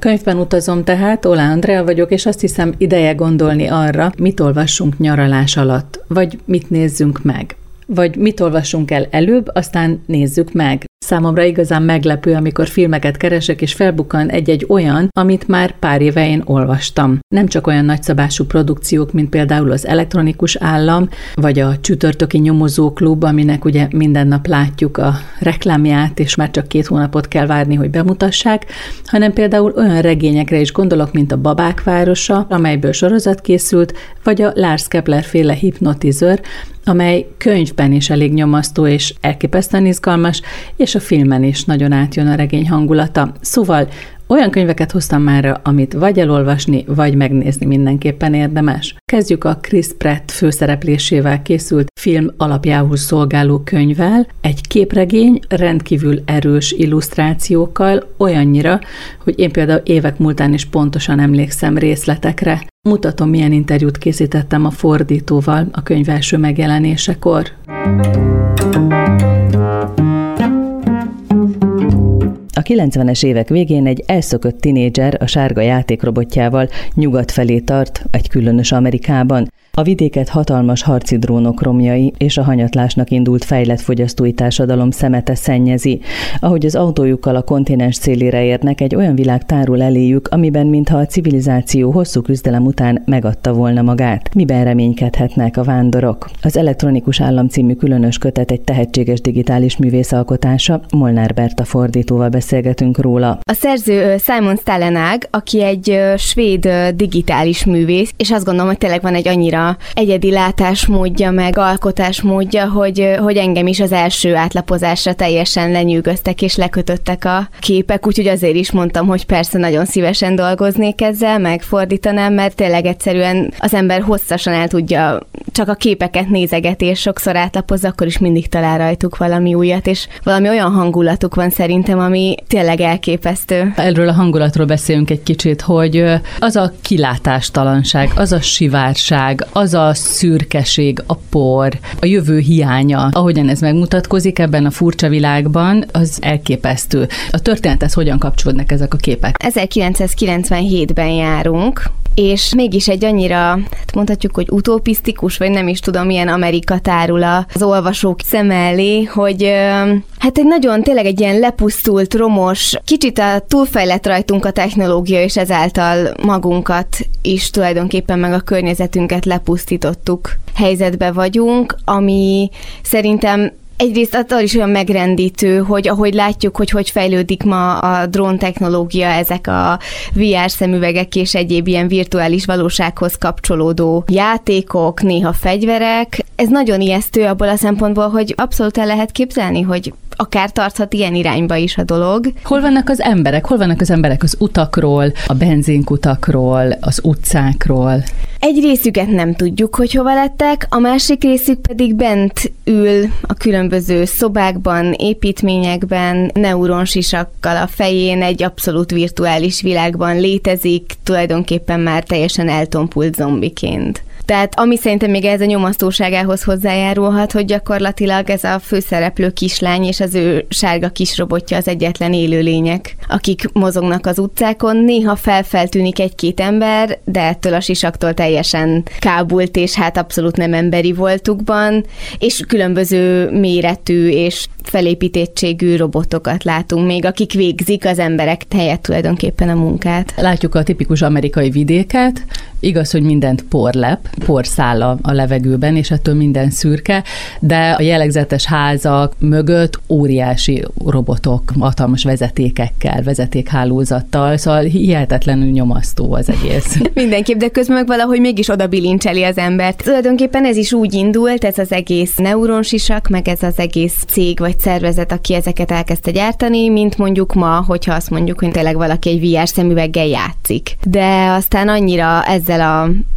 Könyvben utazom tehát, Oláh Andrea vagyok, és azt hiszem ideje gondolni arra, mit olvassunk nyaralás alatt, vagy mit nézzünk meg. Vagy mit olvassunk el előbb, aztán nézzük meg. Számomra igazán meglepő, amikor filmeket keresek, és felbukkan egy-egy olyan, amit már pár éve én olvastam. Nem csak olyan nagyszabású produkciók, mint például az Elektronikus Állam, vagy a Csütörtöki Nyomozóklub, aminek ugye minden nap látjuk a reklámját, és már csak 2 hónapot kell várni, hogy bemutassák, hanem például olyan regényekre is gondolok, mint a Babák városa, amelyből sorozat készült, vagy a Lars Kepler féle Hipnotizőr, amely könyvben is elég nyomasztó és elképesztően izgalmas, és a filmen is nagyon átjön a regény hangulata. Szóval olyan könyveket hoztam már, amit vagy elolvasni, vagy megnézni mindenképpen érdemes. Kezdjük a Chris Pratt főszereplésével készült film alapjául szolgáló könyvvel, egy képregény rendkívül erős illusztrációkkal, olyannyira, hogy én például évek múltán is pontosan emlékszem részletekre. Mutatom, milyen interjút készítettem a fordítóval a könyv első megjelenésekor. A 90-es évek végén egy elszökött tinédzser a sárga játékrobotjával nyugat felé tart, egy különös Amerikában. A vidéket hatalmas harci drónok romjai és a hanyatlásnak indult fejlett fogyasztói társadalom szemete szennyezi. Ahogy az autójukkal a kontinens szélére érnek, egy olyan világ tárul eléjük, amiben mintha a civilizáció hosszú küzdelem után megadta volna magát. Miben reménykedhetnek a vándorok? Az Elektronikus Állam című különös kötet egy tehetséges digitális művész alkotása, Molnár Berta fordítóval beszélgetünk róla. A szerző Simon Stålenhag, aki egy svéd digitális művész, és azt gondolom, hogy tényleg van egy annyira egyedi látásmódja, meg alkotásmódja, hogy engem is az első átlapozásra teljesen lenyűgöztek és lekötöttek a képek, úgyhogy azért is mondtam, hogy persze nagyon szívesen dolgoznék ezzel, meg fordítanám, mert tényleg egyszerűen az ember hosszasan el tudja, csak a képeket nézegeti, és sokszor átlapozza, akkor is mindig talál rajtuk valami újat, és valami olyan hangulatuk van szerintem, ami tényleg elképesztő. Erről a hangulatról beszélünk egy kicsit, hogy az a kilátástalanság, az a sivárság, az a szürkeség, a por, a jövő hiánya, ahogyan ez megmutatkozik ebben a furcsa világban, az elképesztő. A történethez hogyan kapcsolódnak ezek a képek? 1997-ben járunk, és mégis egy annyira, hát mondhatjuk, hogy utopisztikus, vagy nem is tudom, milyen Amerika tárul az olvasók szem elé, hogy hát egy nagyon, tényleg egy ilyen lepusztult, romos, kicsit túlfejlett rajtunk a technológia, és ezáltal magunkat is tulajdonképpen meg a környezetünket lepusztítottuk helyzetbe vagyunk, ami szerintem egyrészt attól is olyan megrendítő, hogy ahogy látjuk, hogy fejlődik ma a drón technológia, ezek a VR szemüvegek és egyéb ilyen virtuális valósághoz kapcsolódó játékok, néha fegyverek. Ez nagyon ijesztő abból a szempontból, hogy abszolút el lehet képzelni, hogy akár tarthat ilyen irányba is a dolog. Hol vannak az emberek? Hol vannak az emberek az utakról, a benzinkutakról, az utcákról? Egy részüket nem tudjuk, hogy hova lettek, a másik részük pedig bent ül a különböző szobákban, építményekben, neuronsisakkal a fején, egy abszolút virtuális világban létezik, tulajdonképpen már teljesen eltompult zombiként. Tehát ami szerintem még ez a nyomasztóságához hozzájárulhat, hogy gyakorlatilag ez a főszereplő kislány és az ő sárga kisrobotja az egyetlen élőlények, akik mozognak az utcákon. Néha feltűnik egy-két ember, de ettől a sisaktól teljesen kábult, és hát abszolút nem emberi voltukban, és különböző méretű és felépítettségű robotokat látunk még, akik végzik az emberek helyett tulajdonképpen a munkát. Látjuk a tipikus amerikai vidéket, igaz, hogy mindent porlep, porszáll a levegőben, és ettől minden szürke, de a jellegzetes házak mögött óriási robotok, hatalmas vezetékekkel, vezetékhálózattal, szóval hihetetlenül nyomasztó az egész. Mindenképp, de közben meg valahogy mégis oda bilincseli az embert. Tulajdonképpen ez is úgy indult, ez az egész neuronsisak, meg ez az egész cég vagy szervezet, aki ezeket elkezdte gyártani, mint mondjuk ma, hogyha azt mondjuk, hogy tényleg valaki egy VR szemüveggel játszik. De aztán annyira ezzel a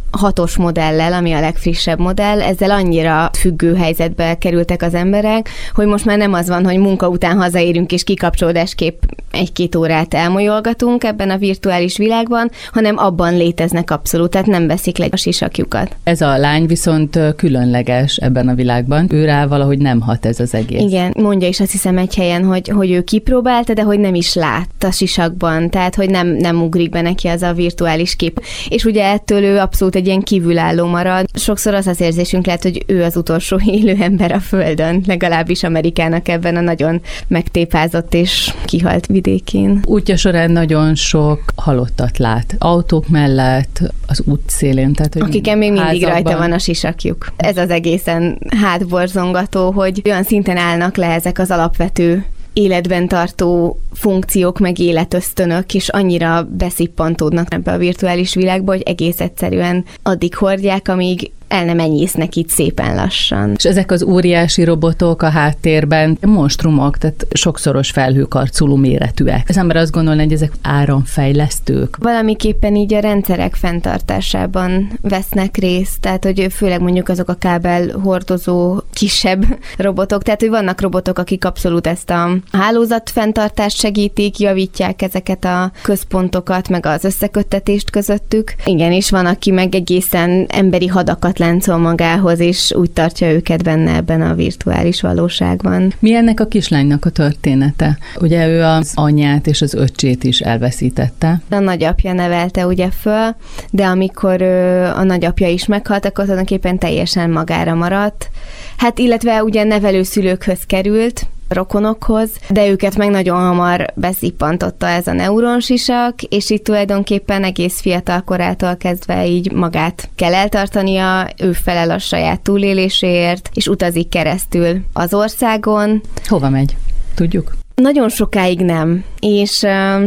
6-os modellel, ami a legfrissebb modell, ezzel annyira függő helyzetbe kerültek az emberek, hogy most már nem az van, hogy munka után hazaérünk és kikapcsolódásképp 1-2 órát elmolyolgatunk ebben a virtuális világban, hanem abban léteznek abszolút, tehát nem veszik le a sisakjukat. Ez a lány viszont különleges ebben a világban. Ő rá valahogy nem hat ez az egész. Igen, mondja is azt hiszem egy helyen, hogy ő kipróbálta, de hogy nem is lát a sisakban, tehát hogy nem ugrik be neki az a virtuális kép. És ugye ettől ő abszolút egy ilyen kívülálló marad. Sokszor az érzésünk lehet, hogy ő az utolsó élő ember a Földön, legalábbis Amerikának ebben a nagyon megtépázott és kihalt vidékén. Útja során nagyon sok halottat lát. Autók mellett, az útszélén. Tehát, akiken még mindig rajta van a sisakjuk. Ez az egészen hátborzongató, hogy olyan szinten állnak le ezek az alapvető életben tartó funkciók, meg életösztönök, és annyira beszippantódnak ebbe a virtuális világba, hogy egész egyszerűen addig hordják, amíg el nem enyésznek itt szépen lassan. És ezek az óriási robotok a háttérben monstrumok, tehát sokszoros felhőkarcoló méretűek. Az ember azt gondolna, hogy ezek áramfejlesztők. Valamiképpen így a rendszerek fenntartásában vesznek részt, tehát hogy főleg mondjuk azok a kábel hordozó kisebb robotok, tehát hogy vannak robotok, akik abszolút ezt a hálózat fenntartást segítik, javítják ezeket a központokat, meg az összeköttetést közöttük. Igen, és van, aki meg egészen emberi hadakat láncol magához, és úgy tartja őket benne ebben a virtuális valóságban. Mi ennek a kislánynak a története? Ugye ő az anyját és az öccsét is elveszítette. A nagyapja nevelte ugye föl, de amikor a nagyapja is meghalt, akkor tulajdonképpen teljesen magára maradt. Hát illetve ugye nevelőszülőkhöz került, rokonokhoz, de őket meg nagyon hamar beszippantotta ez a neuronsisak, és itt tulajdonképpen egész fiatal korától kezdve így magát kell eltartania, ő felel a saját túléléséért, és utazik keresztül az országon. Hova megy? Tudjuk? Nagyon sokáig nem, és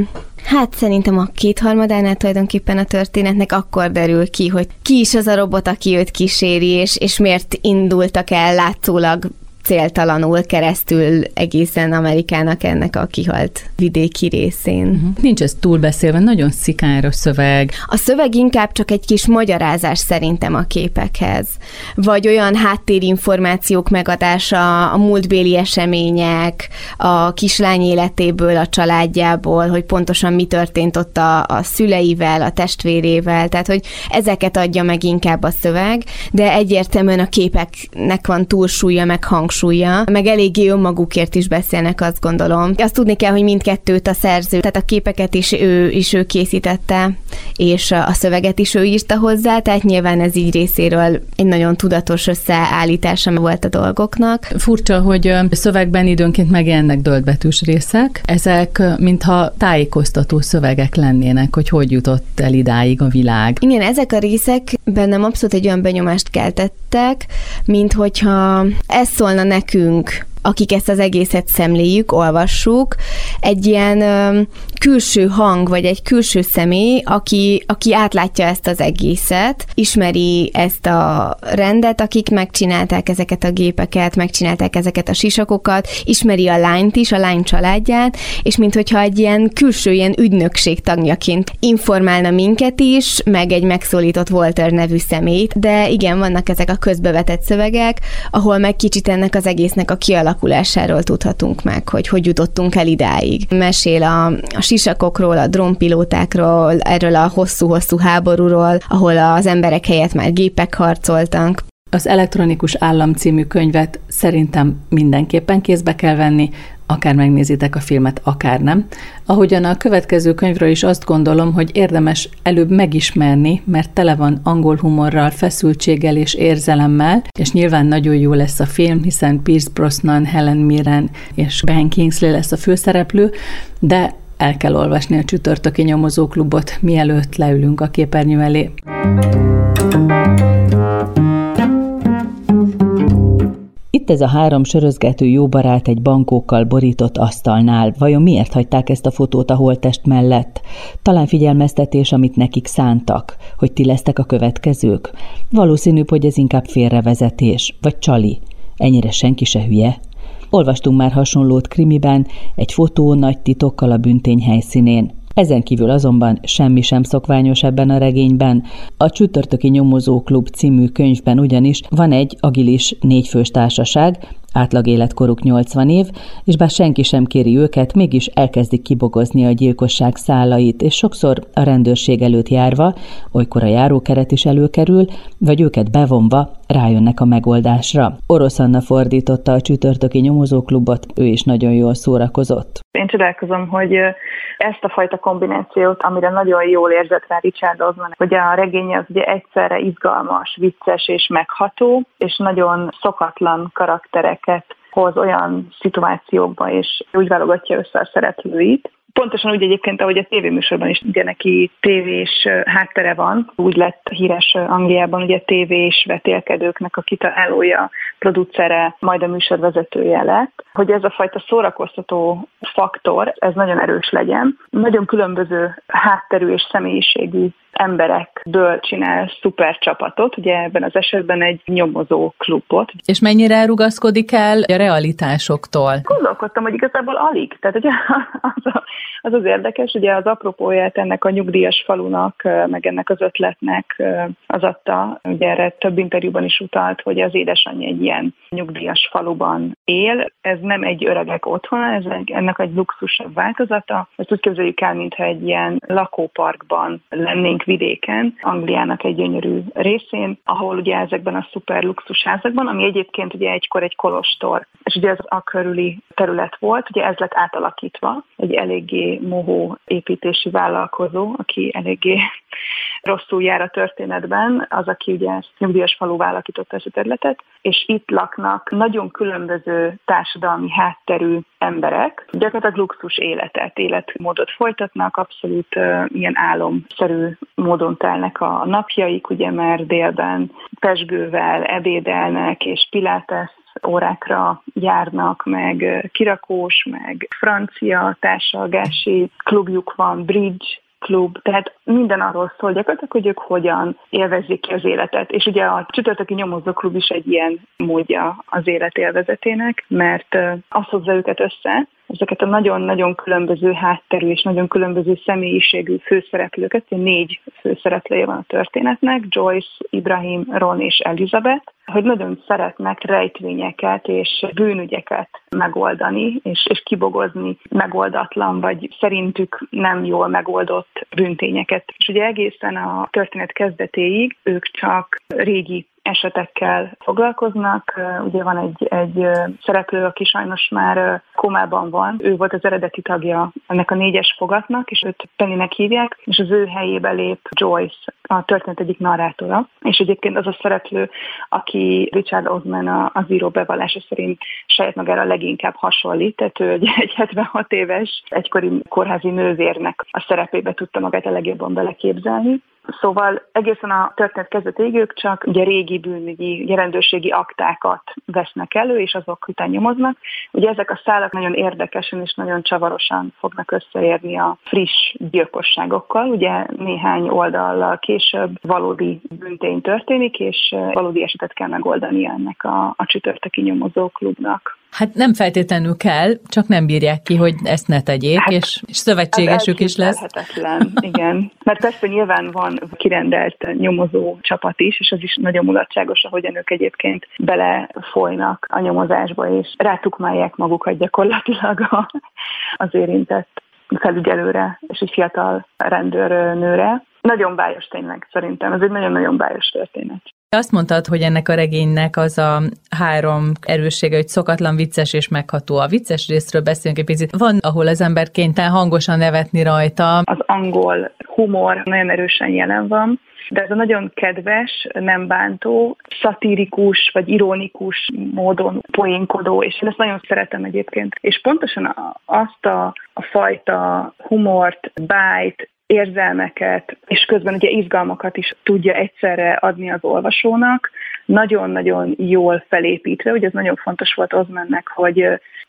hát szerintem a 2/3 tulajdonképpen a történetnek akkor derül ki, hogy ki is az a robot, aki őt kíséri, és miért indultak el látszólag céltalanul keresztül egészen Amerikának ennek a kihalt vidéki részén. Nincs ez túlbeszélve, nagyon szikáros szöveg. A szöveg inkább csak egy kis magyarázás szerintem a képekhez. Vagy olyan háttérinformációk megadása, a múltbéli események, a kislány életéből, a családjából, hogy pontosan mi történt ott a szüleivel, a testvérével, tehát hogy ezeket adja meg inkább a szöveg, de egyértelműen a képeknek van túlsúlya, meg hangsúlya, meg eléggé önmagukért is beszélnek, azt gondolom. Azt tudni kell, hogy mindkettőt a szerző, tehát a képeket is ő készítette, és a szöveget is ő írta hozzá, tehát nyilván ez így részéről egy nagyon tudatos összeállítása volt a dolgoknak. Furcsa, hogy szövegben időnként megjelennek döldbetűs részek. Ezek mintha tájékoztató szövegek lennének, hogy jutott el idáig a világ. Igen, ezek a részek bennem abszolút egy olyan benyomást keltettek, mint hogyha ez szólna nekünk, akik ezt az egészet szemléljük, olvassuk, egy ilyen külső hang, vagy egy külső személy, aki átlátja ezt az egészet, ismeri ezt a rendet, akik megcsinálták ezeket a gépeket, megcsinálták ezeket a sisakokat, ismeri a lányt is, a lány családját, és minthogyha egy ilyen külső ilyen ügynökség tagjaként informálna minket is, meg egy megszólított Walter nevű személyt, de igen, vannak ezek a közbevetett szövegek, ahol meg kicsit ennek az egésznek a kialakulásáról tudhatunk meg, hogy jutottunk el idáig. Mesél a sisakokról, a drónpilótákról, erről a hosszú-hosszú háborúról, ahol az emberek helyett már gépek harcoltak. Az Elektronikus Állam című könyvet szerintem mindenképpen kézbe kell venni, akár megnézitek a filmet, akár nem. Ahogyan a következő könyvről is azt gondolom, hogy érdemes előbb megismerni, mert tele van angol humorral, feszültséggel és érzelemmel, és nyilván nagyon jó lesz a film, hiszen Pierce Brosnan, Helen Mirren és Ben Kingsley lesz a főszereplő, de el kell olvasni a Csütörtöki Nyomozóklubot, mielőtt leülünk a képernyő elé. Itt ez a 3 sörözgető jó barát egy bankókkal borított asztalnál. Vajon miért hagyták ezt a fotót a holttest mellett? Talán figyelmeztetés, amit nekik szántak, hogy ti lesztek a következők? Valószínűbb, hogy ez inkább félrevezetés, vagy csali. Ennyire senki se hülye. Olvastunk már hasonlót krimiben, egy fotó nagy titokkal a bűntény helyszínén. Ezen kívül azonban semmi sem szokványos ebben a regényben. A Csütörtöki Nyomozóklub című könyvben ugyanis van egy agilis 4 fős társaság, átlag életkoruk 80 év, és bár senki sem kéri őket, mégis elkezdik kibogozni a gyilkosság szálait, és sokszor a rendőrség előtt járva, olykor a járókeret is előkerül, vagy őket bevonva rájönnek a megoldásra. Orosz Anna fordította a Csütörtöki Nyomozóklubot, ő is nagyon jól szórakozott. Én csodálkozom, hogy ezt a fajta kombinációt, amire nagyon jól érzett rá Richard Osman, hogy a regény az ugye egyszerre izgalmas, vicces és megható, és nagyon szokatlan karaktereket hoz olyan szituációkba, és úgy válogatja össze a szereplőit. Pontosan úgy egyébként, ahogy a tévéműsorban is, ugye neki tévés háttere van, úgy lett híres Angliában, ugye tévés vetélkedőknek a kitalálója, producere, majd a műsorvezetője lett, hogy ez a fajta szórakoztató faktor, ez nagyon erős legyen. Nagyon különböző hátterű és személyiségű emberekből csinál szuper csapatot, ugye ebben az esetben egy nyomozó klubot. És mennyire rugaszkodik el a realitásoktól? Gondolkodtam, hogy igazából alig. Tehát ugye az érdekes, ugye az apropóját ennek a nyugdíjas falunak, meg ennek az ötletnek az adta, ugye erre több interjúban is utalt, hogy az édesanyja egy ilyen nyugdíjas faluban él. Ez nem egy öregek otthona, ez ennek egy luxusabb változata. Ezt úgy képzeljük el, mintha egy ilyen lakóparkban lennénk vidéken, Angliának egy gyönyörű részén, ahol ugye ezekben a szuper luxusházakban, ami egyébként ugye egykor egy kolostor, és ugye ez a körüli terület volt, ugye ez lett átalakítva, egy eléggé mohó építési vállalkozó, aki eléggé rosszul jár a történetben, az, aki ugye ezt nyugdíjas faluvá alakította ezt a területet, és itt laknak nagyon különböző társadalmi hátterű emberek, gyakorlatilag luxus életmódot folytatnak, abszolút ilyen álomszerű módon telnek a napjaik, ugye már délben pezsgővel ebédelnek, és pilates órákra járnak, meg kirakós, meg francia társalgási klubjuk van, bridge klub, tehát minden arról szól gyakorlatilag, hogy ők hogyan élvezik ki az életet. És ugye a Csütörtöki Nyomozóklub is egy ilyen módja az élet élvezetének, mert azt hozza őket össze, ezeket a nagyon-nagyon különböző hátterű és nagyon különböző személyiségű főszereplőket, 4 főszereplője van a történetnek, Joyce, Ibrahim, Ron és Elizabeth, hogy nagyon szeretnek rejtvényeket és bűnügyeket megoldani, és kibogozni megoldatlan, vagy szerintük nem jól megoldott bűntényeket. És ugye egészen a történet kezdetéig ők csak régi esetekkel foglalkoznak. Ugye van egy szereplő, aki sajnos már komában van. Ő volt az eredeti tagja ennek a 4-es fogatnak, és őt Pennynek hívják, és az ő helyébe lép Joyce, a történet egyik narrátora. És egyébként az a szereplő, aki Richard Osman az író bevallása szerint saját magára leginkább hasonlít, tehát ő egy 76 éves egykori kórházi nővérnek a szerepébe tudta magát a legjobban beleképzelni. Szóval egészen a történet kezdetéig ők csak ugye régi bűnügyi, ugye rendőrségi aktákat vesznek elő, és azok után nyomoznak. Ugye ezek a szálak nagyon érdekesen és nagyon csavarosan fognak összeérni a friss gyilkosságokkal. Ugye néhány oldallal később valódi bűntény történik, és valódi esetet kell megoldani ennek a Csütörtöki Nyomozóklubnak. Hát nem feltétlenül kell, csak nem bírják ki, hogy ezt ne tegyék, hát, és szövetségesük is lesz. Igen. Mert persze nyilván van kirendelt nyomozó csapat is, és az is nagyon mulatságos, ahogyan ők egyébként belefolynak a nyomozásba, és rátukmálják magukat gyakorlatilag az érintett felügyelőre, és egy fiatal rendőrnőre. Nagyon bájos tényleg szerintem, ez egy nagyon-nagyon bájos történet. Azt mondtad, hogy ennek a regénynek az a 3 erőssége, hogy szokatlan, vicces és megható. A vicces részről beszélünk egy picit. Van, ahol az ember kénytelen hangosan nevetni rajta. Az angol humor nagyon erősen jelen van, de ez a nagyon kedves, nem bántó, szatirikus vagy ironikus módon poénkodó, és én ezt nagyon szeretem egyébként. És pontosan azt a fajta humort, bájt, érzelmeket, és közben ugye izgalmakat is tudja egyszerre adni az olvasónak, nagyon-nagyon jól felépítve, ugye ez nagyon fontos volt Osmannek, hogy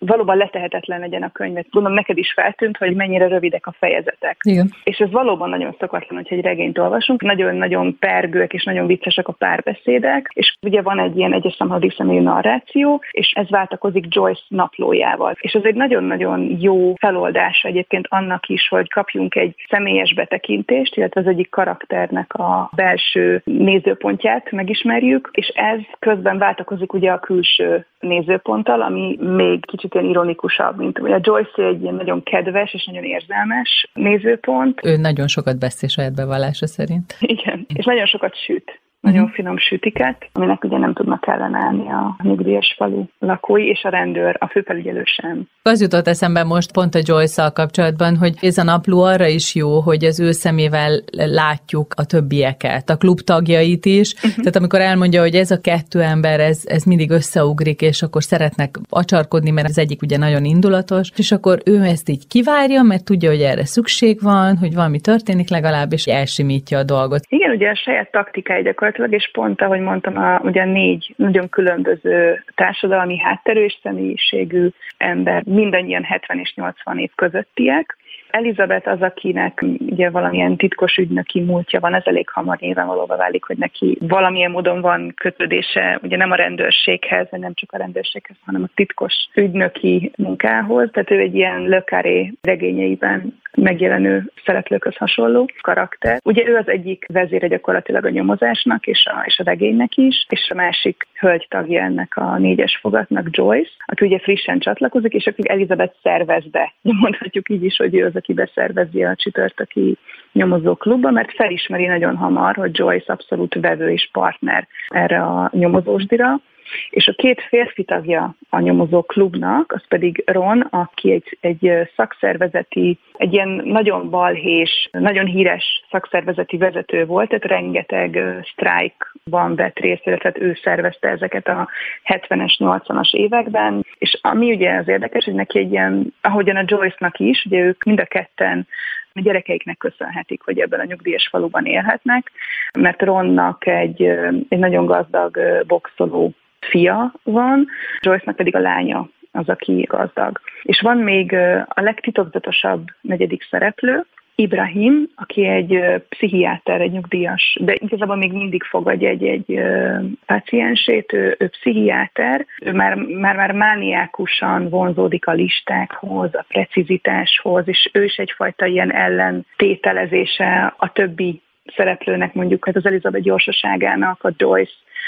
valóban letehetetlen legyen a könyvet. Gondolom neked is feltűnt, hogy mennyire rövidek a fejezetek. Igen. És ez valóban nagyon szokatlan, hogyha egy regényt olvasunk. Nagyon-nagyon pergőek és nagyon viccesek a párbeszédek, és ugye van egy ilyen egyes számhaladó személyű narráció, és ez váltakozik Joyce naplójával. És ez egy nagyon-nagyon jó feloldása egyébként annak is, hogy kapjunk egy személyes betekintést, illetve az egyik karakternek a belső nézőpontját megismerjük, és ez közben váltakozik ugye a külső nézőponttal, ami még kicsit ilyen ironikusabb, mint ugye a Joyce egy ilyen nagyon kedves és nagyon érzelmes nézőpont. Ő nagyon sokat beszél saját bevallása szerint. Igen, és nagyon sokat süt. Nagyon finom sütiket, aminek ugye nem tudnak ellenállni a nyugdíjas falu lakói, és a rendőr, a főfelügyelő sem. Az jutott eszembe most pont a Joyce-szal kapcsolatban, hogy ez a napló arra is jó, hogy az ő szemével látjuk a többieket, a klub tagjait is. Tehát amikor elmondja, hogy ez a kettő ember, ez mindig összeugrik, és akkor szeretnek acsarkodni, mert az egyik ugye nagyon indulatos, és akkor ő ezt így kivárja, mert tudja, hogy erre szükség van, hogy valami történik legalább, és elsimítja a dolgot. Igen, ugye a saját taktikája gyakorlatilag, és pont, ahogy mondtam, ugye 4 nagyon különböző társadalmi hátterű és személyiségű ember, mindannyian 70 és 80 év közöttiek. Elizabeth az, akinek ugye valamilyen titkos ügynöki múltja van, ez elég hamar nyilvánvalóvá válik, hogy neki valamilyen módon van kötődése, ugye nem a rendőrséghez, vagy nem csak a rendőrséghez, hanem a titkos ügynöki munkához. Tehát ő egy ilyen Le Carré regényeiben megjelenő szereplőkhöz hasonló karakter. Ugye ő az egyik vezére gyakorlatilag a nyomozásnak és a regénynek is, és a másik hölgytagja ennek a 4-es fogatnak Joyce, aki ugye frissen csatlakozik, és aki Elizabeth szervez be. Mondhatjuk így is, hogy ő az, aki beszervezi a csütörtöki nyomozóklubba, mert felismeri nagyon hamar, hogy Joyce abszolút vevő és partner erre a nyomozósdira. És a 2 férfi tagja a nyomozó klubnak, az pedig Ron, aki egy szakszervezeti, egy ilyen nagyon balhés, nagyon híres szakszervezeti vezető volt, tehát rengeteg sztrájkban vett részt, tehát ő szervezte ezeket a 70-es, 80-as években, és ami ugye az érdekes, hogy neki egy ilyen, ahogyan a Joyce-nak is, ugye ők mind a ketten a gyerekeiknek köszönhetik, hogy ebben a nyugdíjas faluban élhetnek, mert Ronnak egy nagyon gazdag boxoló fia van, Joyce-nak pedig a lánya az, aki gazdag. És van még a legtitokzatosabb 4. szereplő, Ibrahim, aki egy pszichiáter, egy nyugdíjas, de igazából még mindig fogadja egy páciensét, ő pszichiáter, ő már mániákusan vonzódik a listákhoz, a precizitáshoz, és ő is egyfajta ilyen ellentételezése a többi szereplőnek, mondjuk hát az Elizabeth gyorsaságának, a Joyce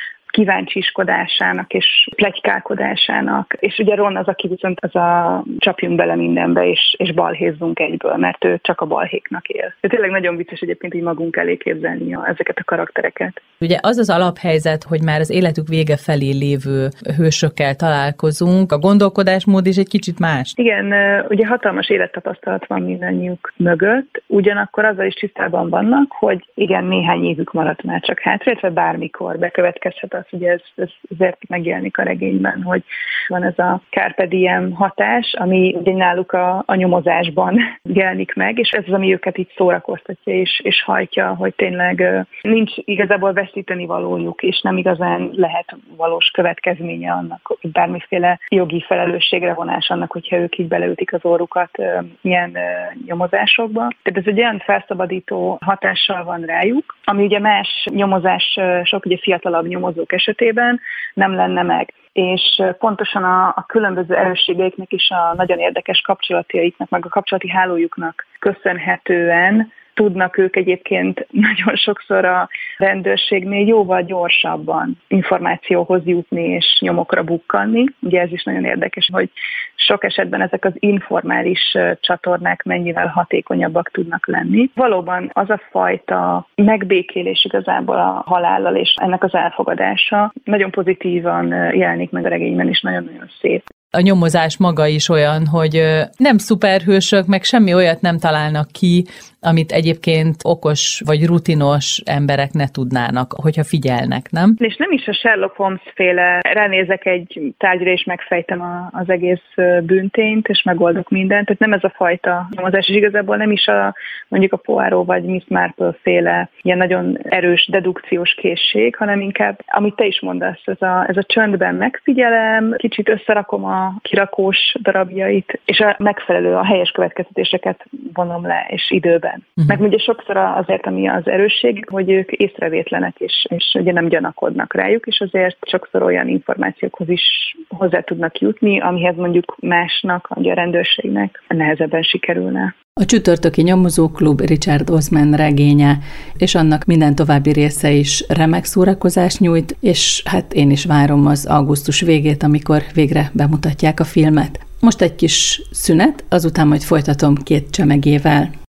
kíváncsiskodásának és pletykálkodásának. És ugye Ron az, aki viszont az a csapjunk bele mindenbe, és balhézzunk egyből, mert ő csak a balhéknak él. De tényleg nagyon vicces egyébként így magunk elé képzelni ezeket a karaktereket. Ugye az az alaphelyzet, hogy már az életük vége felé lévő hősökkel találkozunk, a gondolkodásmód is egy kicsit más. Igen, ugye hatalmas élettapasztalat van mindannyiuk mögött, ugyanakkor azzal is tisztában vannak, hogy igen, néhány évük maradt már csak hátra, illetve bármikor bekövetkezhet az, ugye ez azért megjelenik a regényben, hogy van ez a carpe diem hatás, ami ugye náluk a nyomozásban jelenik meg, és ez az, ami őket így szórakoztatja és hajtja, hogy tényleg nincs igazából veszíteni valójuk, és nem igazán lehet valós következménye annak, hogy bármiféle jogi felelősségre vonás annak, hogyha ők így beleütik az orrukat ilyen nyomozásokba. Tehát ez egy olyan felszabadító hatással van rájuk, ami ugye más nyomozások, ugye fiatalabb nyomozók esetében nem lenne meg. És pontosan a különböző erősségeiknek is a nagyon érdekes kapcsolatjaiknak, meg a kapcsolati hálójuknak köszönhetően tudnak ők egyébként nagyon sokszor a rendőrségnél jóval gyorsabban információhoz jutni és nyomokra bukkanni. Ugye ez is nagyon érdekes, hogy sok esetben ezek az informális csatornák mennyivel hatékonyabbak tudnak lenni. Valóban az a fajta megbékélés igazából a halállal és ennek az elfogadása nagyon pozitívan jelenik meg a regényben, és nagyon-nagyon szép. A nyomozás maga is olyan, hogy nem szuperhősök, meg semmi olyat nem találnak ki, amit egyébként okos vagy rutinos emberek ne tudnának, hogyha figyelnek, nem? És nem is a Sherlock Holmes-féle, ránézek egy tárgyra és megfejtem az egész bűntényt, és megoldok mindent. Tehát nem ez a fajta nyomozás, és igazából nem is mondjuk a Poirot vagy Miss Marple-féle ilyen nagyon erős dedukciós készség, hanem inkább, amit te is mondasz, ez a csöndben megfigyelem, kicsit összerakom a kirakós darabjait, és a megfelelő, a helyes következtetéseket vonom le, és időben. Meg ugye sokszor azért, ami az erősség, hogy ők észrevétlenek, és ugye nem gyanakodnak rájuk, és azért sokszor olyan információkhoz is hozzá tudnak jutni, amihez mondjuk másnak, ugye a rendőrségnek nehezebben sikerülne. A Csütörtöki Nyomozóklub Richard Osman regénye, és annak minden további része is remek szórakozást nyújt, és hát én is várom az augusztus végét, amikor végre bemutatják a filmet. Most egy kis szünet, azután majd folytatom 2 csemegével.